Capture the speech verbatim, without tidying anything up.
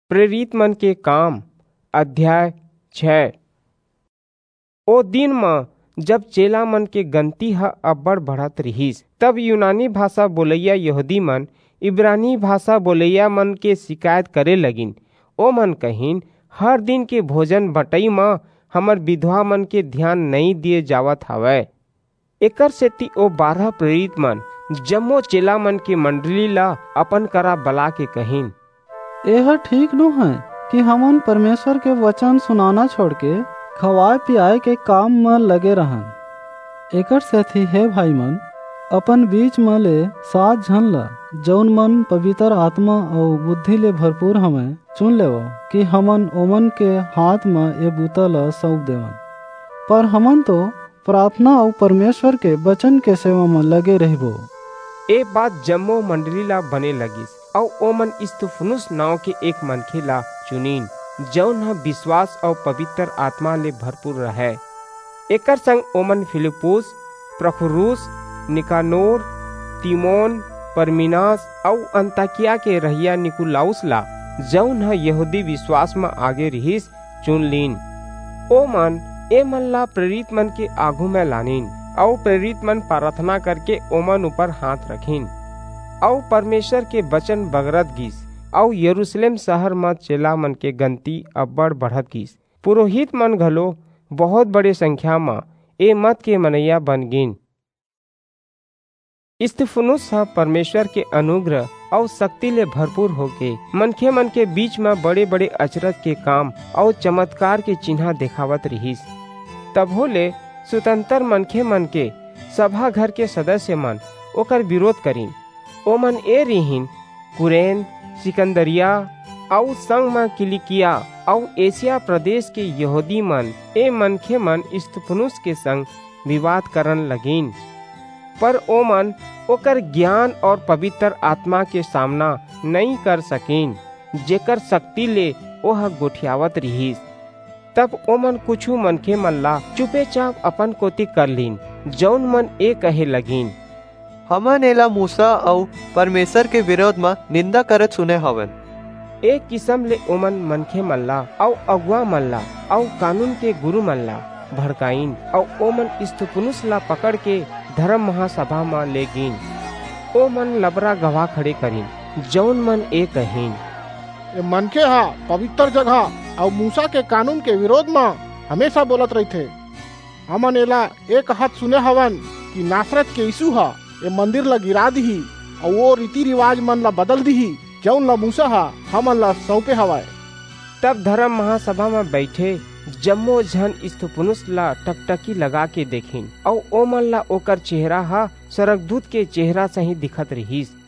प्रेरित मन के काम अध्याय छः। ओ दिन म जब चेला मन के गंती ह अब्बड़ बढ़त रहिस, तब यूनानी भाषा बोलैया यहूदी मन इब्रानी भाषा बोलैया मन के शिकायत करे लगिन। ओ मन कहिन, हर दिन के भोजन बटई म हमर विधवा मन के ध्यान नहीं दिए जावत हवय। एकर सेती ओ बारह प्रेरित मन जम्मो चेला मन के मंडली ला अपन करा बला के कहिन, यह ठीक न है कि हमन परमेश्वर के वचन सुनाना छोड़ के खवाए पियाए के काम में लगे रहन। एकर सेती हे भाई मन, अपन बीच में ले सात झन ला जौन मन पवित्र आत्मा और बुद्धि ले भरपूर हमें चुन लेवो कि हमन ओमन के हाथ में ये बूता ला सौंप देवन। पर हमन तो प्रार्थना और परमेश्वर के वचन के सेवा में लगे रहबो। ए बात जम्मो मंडली ला बने लगिस और ओमन स्तिफनुस नाव के एक मनखे ला चुनीन, जौन ह विश्वास और पवित्र आत्मा ले भरपूर रहे। एकर संग ओमन फिलिपुस, प्रखुरूस, निकानोर, तिमोन, परमिनास और अंताकिया के रहिया निकुलाउस ला, जौन ह यहूदी विश्वास में आगे रहिस, चुन लीन। ओ मन ए मन ला प्रेरित मन के आगू में लानिन और प्रेरित मन प्रार्थना करके ओमन ऊपर हाथ रखिन और परमेश्वर के वचन बगरत गिस और यरूशलेम शहर में चेला मन के गंती अब्बड़ बढ़त गिस। पुरोहित मन घलो बहुत बड़े संख्या में ए मत के मनैया बन गिन। स्तिफनुस ह परमेश्वर के अनुग्रह और शक्ति ले भरपूर होके मनखे मन के बीच में बड़े बड़े अचरज के काम और चमत्कार के चिन्ह दिखावत रहिस। तब होले स्वतंत्र मनखे मन के सभा घर के सदस्य मन ओकर विरोध करीन। ओमन ए रिहिन कुरेन, सिकंदरिया और संग में किलिकिया और एशिया प्रदेश के यहूदी मन ए मनखे मन स्तिफनुस के संग विवाद करन लगिन। पर ओमन ओकर ज्ञान और पवित्र आत्मा के सामना नहीं कर सकिन, जेकर शक्ति ले ओह गोठियावत रहिस। तब ओमन कुछू मनखे मन ला चुपे चाप अपन कोती कर लीन, जौन मन ए कहे लगिन, हमन एला मूसा और परमेश्वर के विरोध में निंदा करत सुने हवन। एक किस्म ले ओमन मनखे मन ला और अगुआ मन ला और कानून के गुरु मन ला भड़काइन और ओमन स्तिफनुस ला पकड़ के धर्म महासभा में ले गिन। ओ मन लबरा गवाह खड़े करीन, जौन मन ए कहिन, ये मनखे हा पवित्र जगह और मूसा के कानून के विरोध में हमेशा बोलत रहते। हमन एला एक हाथ सुने हवन कि नासरत के यीशु हा ये मंदिर ला गिरा दी और वो रीति रिवाज मन ला बदल दी जौन ला मूसा हा हमन ला सौंपे हवाए। तब धर्म महासभा में बैठे जम्मो झन स्तिफनुस ला टकटकी लगा के देखिन और ओमन ला ओकर चेहरा हा स्वर्गदूत के चेहरा सही दिखत रहिस।